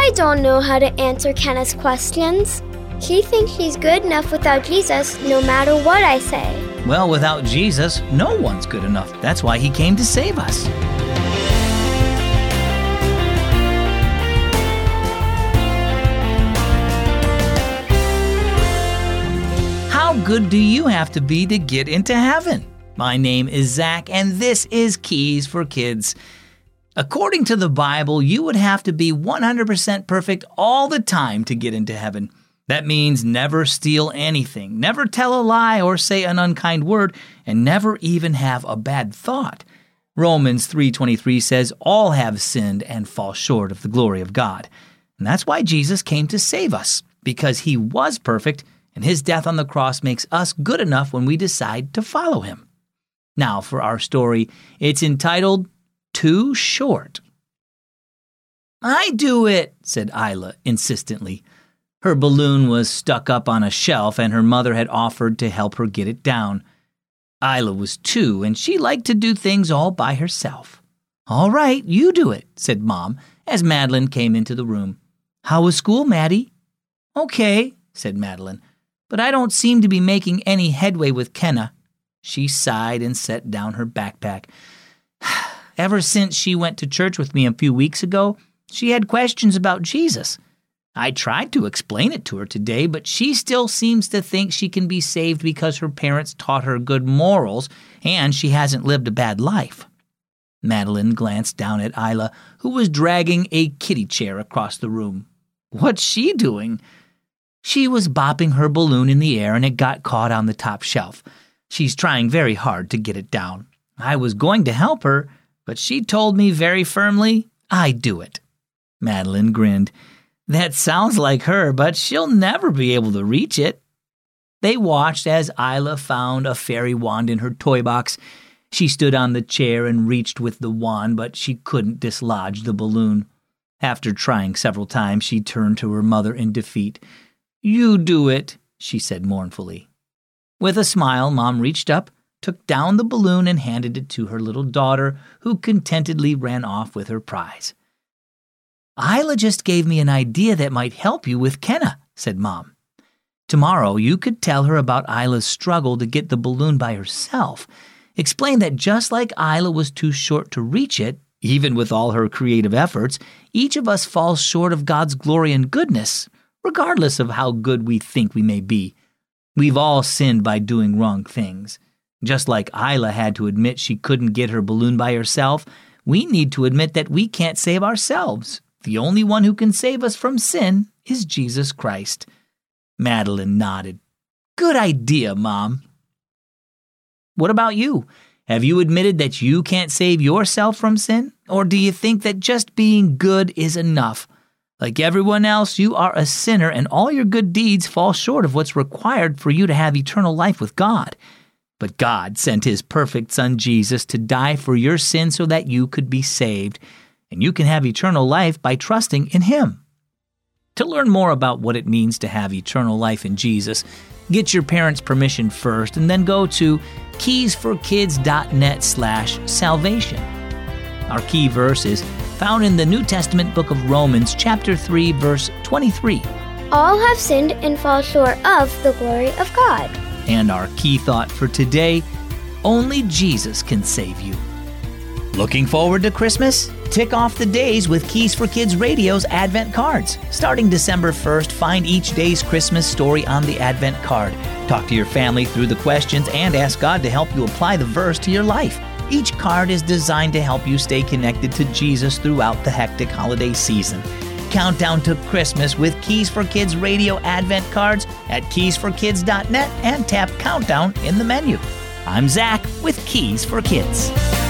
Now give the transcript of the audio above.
I don't know how to answer Kenna's questions. She thinks she's good enough without Jesus, no matter what I say. Well, without Jesus, no one's good enough. That's why he came to save us. How good do you have to be to get into heaven? My name is Zach, and this is Keys for Kids. According to the Bible, you would have to be 100% perfect all the time to get into heaven. That means never steal anything, never tell a lie or say an unkind word, and never even have a bad thought. Romans 3:23 says, all have sinned and fall short of the glory of God. And that's why Jesus came to save us, because he was perfect, and his death on the cross makes us good enough when we decide to follow him. Now for our story, it's entitled, Too Short. I do it, said Isla insistently. Her balloon was stuck up on a shelf and her mother had offered to help her get it down. Isla was 2 and she liked to do things all by herself. All right, you do it, said Mom as Madeline came into the room. How was school, Maddie? Okay, said Madeline, but I don't seem to be making any headway with Kenna. She sighed and set down her backpack. Ever since she went to church with me a few weeks ago, she had questions about Jesus. I tried to explain it to her today, but she still seems to think she can be saved because her parents taught her good morals and she hasn't lived a bad life. Madeline glanced down at Isla, who was dragging a kiddie chair across the room. What's she doing? She was bopping her balloon in the air and it got caught on the top shelf. She's trying very hard to get it down. I was going to help her, but she told me very firmly, I do it. Madeline grinned. That sounds like her, but she'll never be able to reach it. They watched as Isla found a fairy wand in her toy box. She stood on the chair and reached with the wand, but she couldn't dislodge the balloon. After trying several times, she turned to her mother in defeat. You do it, she said mournfully. With a smile, Mom reached up, took down the balloon and handed it to her little daughter, who contentedly ran off with her prize. Isla just gave me an idea that might help you with Kenna, said Mom. Tomorrow you could tell her about Isla's struggle to get the balloon by herself. Explain that just like Isla was too short to reach it, even with all her creative efforts, each of us falls short of God's glory and goodness, regardless of how good we think we may be. We've all sinned by doing wrong things. Just like Isla had to admit she couldn't get her balloon by herself, we need to admit that we can't save ourselves. The only one who can save us from sin is Jesus Christ. Madeline nodded. Good idea, Mom. What about you? Have you admitted that you can't save yourself from sin? Or do you think that just being good is enough? Like everyone else, you are a sinner and all your good deeds fall short of what's required for you to have eternal life with God. But God sent his perfect Son Jesus to die for your sin so that you could be saved. And you can have eternal life by trusting in him. To learn more about what it means to have eternal life in Jesus, get your parents' permission first and then go to keysforkids.net/salvation. Our key verse is found in the New Testament book of Romans, chapter 3, verse 23. All have sinned and fall short of the glory of God. And our key thought for today, only Jesus can save you. Looking forward to Christmas? Tick off the days with Keys for Kids Radio's Advent cards. Starting December 1st, find each day's Christmas story on the Advent card. Talk to your family through the questions and ask God to help you apply the verse to your life. Each card is designed to help you stay connected to Jesus throughout the hectic holiday season. Countdown to Christmas with Keys for Kids Radio Advent cards at keysforkids.net and tap Countdown in the menu. I'm Zach with Keys for Kids.